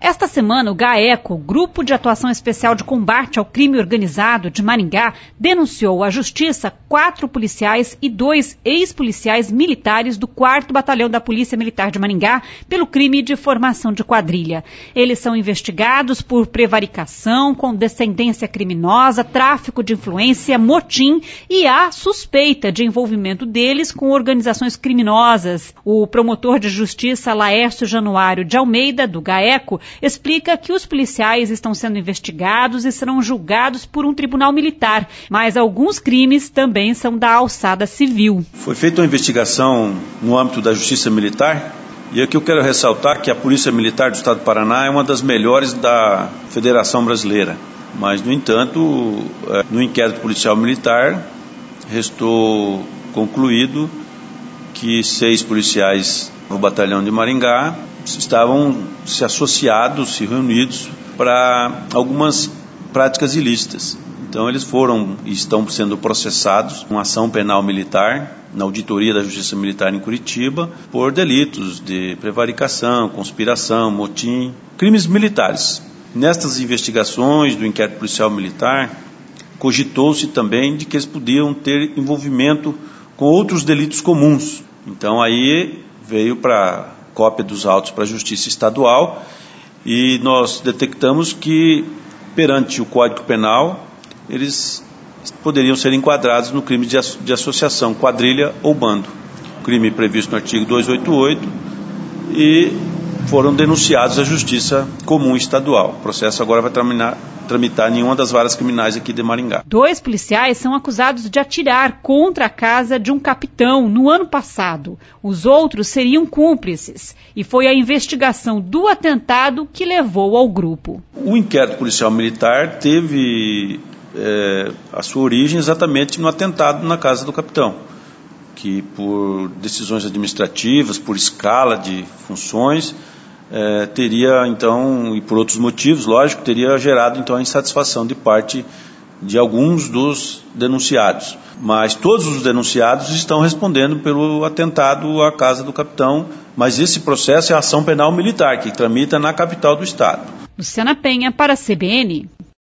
Esta semana, o GAECO, Grupo de Atuação Especial de Combate ao Crime Organizado de Maringá, denunciou à Justiça 4 policiais e 2 ex-policiais militares do 4º Batalhão da Polícia Militar de Maringá pelo crime de formação de quadrilha. Eles são investigados por prevaricação, condescendência criminosa, tráfico de influência, motim e há suspeita de envolvimento deles com organizações criminosas. O promotor de justiça Laércio Januário de Almeida, do GAECO, explica que os policiais estão sendo investigados e serão julgados por um tribunal militar, mas alguns crimes também são da alçada civil. Foi feita uma investigação no âmbito da Justiça Militar e aqui eu quero ressaltar que a Polícia Militar do Estado do Paraná é uma das melhores da Federação Brasileira, mas, no entanto, no inquérito policial militar restou concluído que 6 policiais do Batalhão de Maringá estavam se associados, se reunidos para algumas práticas ilícitas. Então eles foram e estão sendo processados com ação penal militar na auditoria da Justiça Militar em Curitiba por delitos de prevaricação, conspiração, motim, crimes militares. Nestas investigações do inquérito policial militar, cogitou-se também de que eles podiam ter envolvimento com outros delitos comuns. Então aí veio para cópia dos autos para a Justiça Estadual e nós detectamos que, perante o Código Penal, eles poderiam ser enquadrados no crime de associação, quadrilha ou bando. Crime previsto no artigo 288 e foram denunciados à Justiça Comum Estadual. O processo agora vai tramitar em uma das varas criminais aqui de Maringá. 2 policiais são acusados de atirar contra a casa de um capitão no ano passado. Os outros seriam cúmplices e foi a investigação do atentado que levou ao grupo. O inquérito policial militar teve a sua origem exatamente no atentado na casa do capitão, que por decisões administrativas, por escala de funções, teria então, e por outros motivos, lógico, teria gerado então a insatisfação de parte de alguns dos denunciados. Mas todos os denunciados estão respondendo pelo atentado à casa do capitão, mas esse processo é a ação penal militar, que tramita na capital do estado. Luciana Penha, para a CBN.